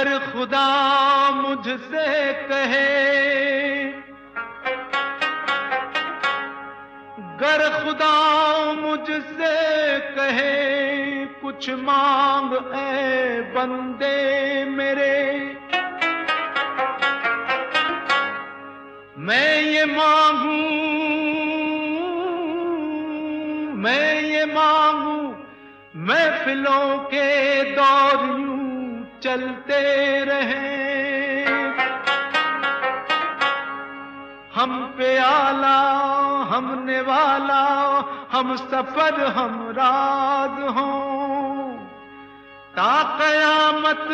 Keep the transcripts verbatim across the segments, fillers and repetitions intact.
गर खुदा मुझसे कहे, गर खुदा मुझसे कहे कुछ मांग ऐ बंदे मेरे, मैं ये मांगू, मैं ये मांगू, महफिलों के दौर यूं चलते रहे, हम पे आला हम नेवाला, हम सफर हम राज हों, ता कयामत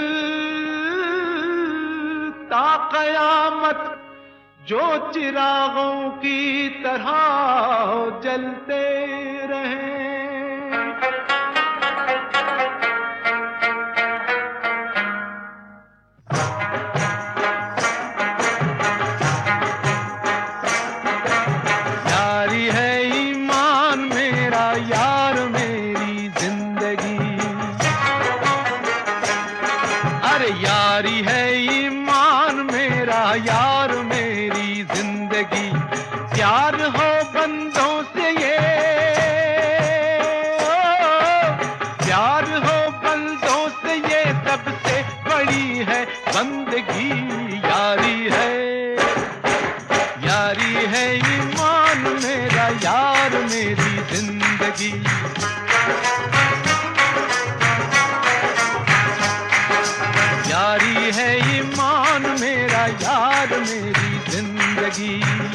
ता कयामत जो चिरागों की तरह जलते रहे। यारी है ईमान मेरा यार मेरी जिंदगी, अरे यारी है ईमान मेरा यार मेरी जिंदगी, प्यार हो बंदों से ये, प्यार हो बंदों से ये सबसे बड़ी है बंदगी, यारी है, यारी है ईमान मेरा यार मेरी जिंदगी। यारी है ईमान मेरा यार मेरी जिंदगी।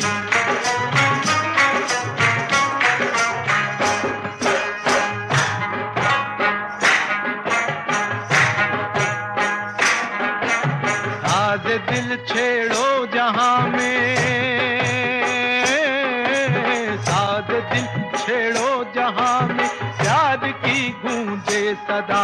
साज दिल छेड़ो जहां में, साज दिल छेड़ो जहां में, प्यार की गूंजे सदा,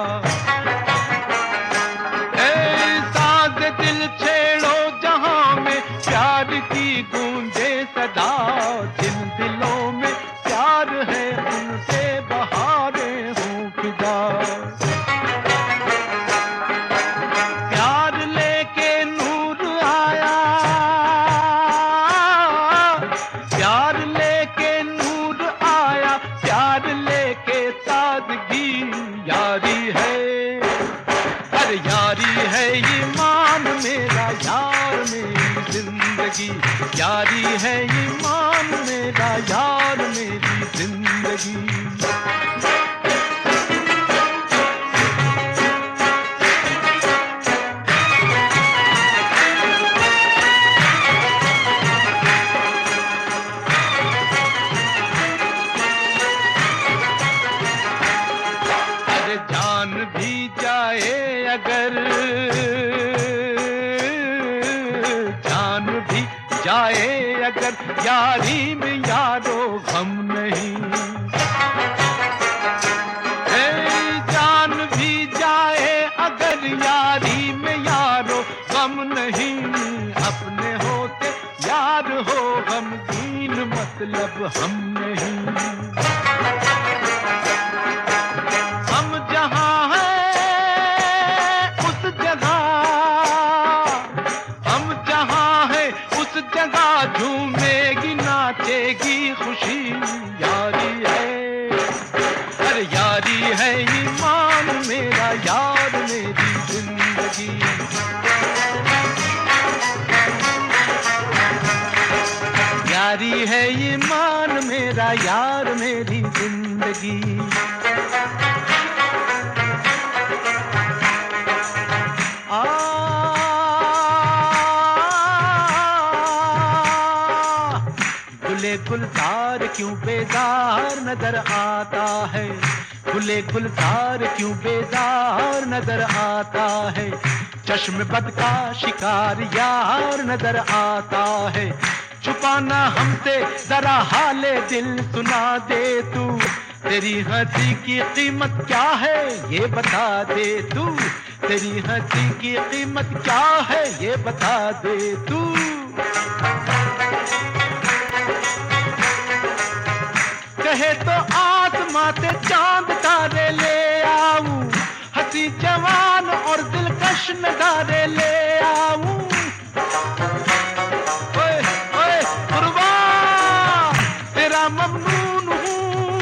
साज दिल छेड़ो जहां में, प्यार की गूंजे सदा, जिन दिलों में प्यार है उनसे बहारें हों फिदा, प्यार लेके नूर आया, प्यार लेके नूर आया, प्यार लेके सादगी, यारी है, अरे यारी है ईमान मेरा यार मेरी जिंदगी, यारी है ईमान मेरा यार मेरी जिंदगी। अरे जान भी जाए अगर, जान भी जाए अगर, यारी में यारो गम नहीं, ए जान भी जाए अगर, यारी में यारो गम नहीं, अपने होते यार हो गमगीन मतलब हम नहीं, हम जहां झूमेगी नाचेगी खुशी, यारी है, अरे यारी है ईमान मेरा यार मेरी जिंदगी। यारी है ईमान मेरा यार मेरी जिंदगी। आ गुले गुलजार क्यों बेजार नजर आता है, गुले गुलजार क्यों बेजार नजर आता है, चश्म बद का शिकार यार नजर आता है, छुपाना हमसे जरा हाले दिल सुना दे तू, तेरी हंसी की कीमत क्या है ये बता दे तू, तेरी हंसी की कीमत क्या है ये बता दे तू। कहे तो आसमां से चांद तारे ले आऊं, हंसी जवान और दिलकश जश्न दारे ले आऊं। ओए ओए गुरबा तेरा ममनून हूँ,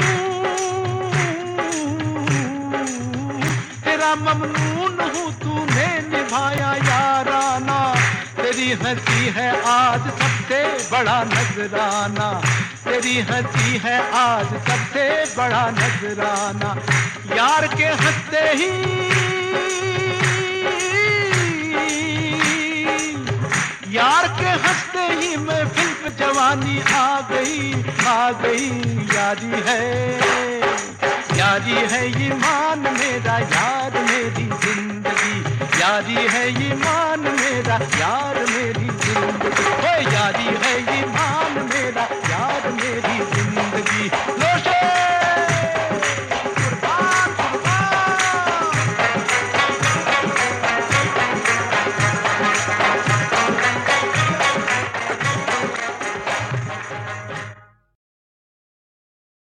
तेरा ममनून हूँ, तूने निभाया याराना। तेरी हंसी है आज सबसे बड़ा नजराना, तेरी हंसी है आज सबसे बड़ा नजराना। यार के हंसते ही, यार के हंसते ही महफिल पे जवानी आ गई, आ गई। यारी है, यारी है ईमान मेरा, यार मेरी जिंदगी। यारी है ईमान मेरा, यार मेरी जिंदगी।